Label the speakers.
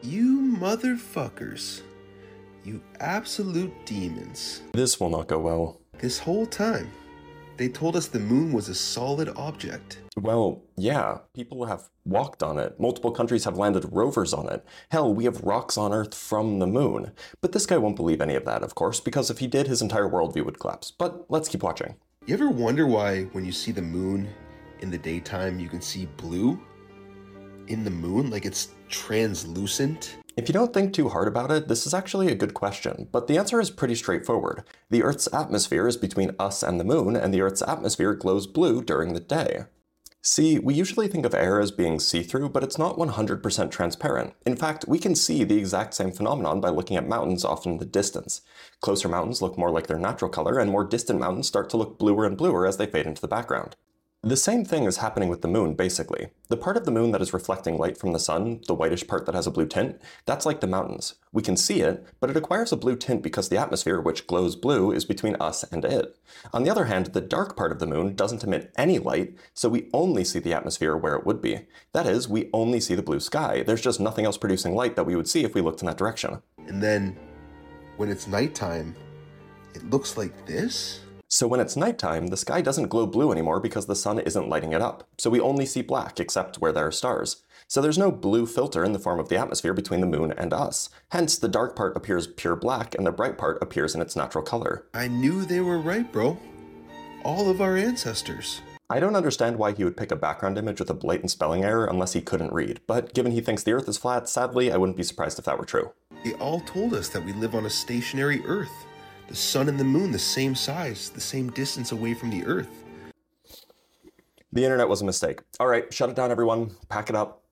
Speaker 1: You motherfuckers. You absolute demons.
Speaker 2: This will not go well.
Speaker 1: This whole time, they told us the moon was a solid object.
Speaker 2: Well, yeah, people have walked on it. Multiple countries have landed rovers on it. Hell, we have rocks on Earth from the moon. But this guy won't believe any of that, of course, because if he did, his entire worldview would collapse. But let's keep watching.
Speaker 1: You ever wonder why when you see the moon in the daytime, you can see blue in the moon? Like it's translucent?
Speaker 2: If you don't think too hard about it, this is actually a good question, but the answer is pretty straightforward. The Earth's atmosphere is between us and the moon, and the Earth's atmosphere glows blue during the day. See, we usually think of air as being see-through, but it's not 100% transparent. In fact, we can see the exact same phenomenon by looking at mountains off in the distance. Closer mountains look more like their natural color, and more distant mountains start to look bluer and bluer as they fade into the background. The same thing is happening with the moon, basically. The part of the moon that is reflecting light from the sun, the whitish part that has a blue tint, that's like the mountains. We can see it, but it acquires a blue tint because the atmosphere, which glows blue, is between us and it. On the other hand, the dark part of the moon doesn't emit any light, so we only see the atmosphere where it would be. That is, we only see the blue sky. There's just nothing else producing light that we would see if we looked in that direction.
Speaker 1: And then, when it's nighttime, it looks like this?
Speaker 2: So when it's nighttime, the sky doesn't glow blue anymore because the sun isn't lighting it up. So we only see black, except where there are stars. So there's no blue filter in the form of the atmosphere between the moon and us. Hence, the dark part appears pure black and the bright part appears in its natural color.
Speaker 1: I knew they were right, bro. All of our ancestors.
Speaker 2: I don't understand why he would pick a background image with a blatant spelling error unless he couldn't read, but given he thinks the Earth is flat, sadly, I wouldn't be surprised if that were true.
Speaker 1: They all told us that we live on a stationary Earth. The sun and the moon the same size, the same distance away from the Earth.
Speaker 2: The internet was a mistake. All right, shut it down, everyone. Pack it up.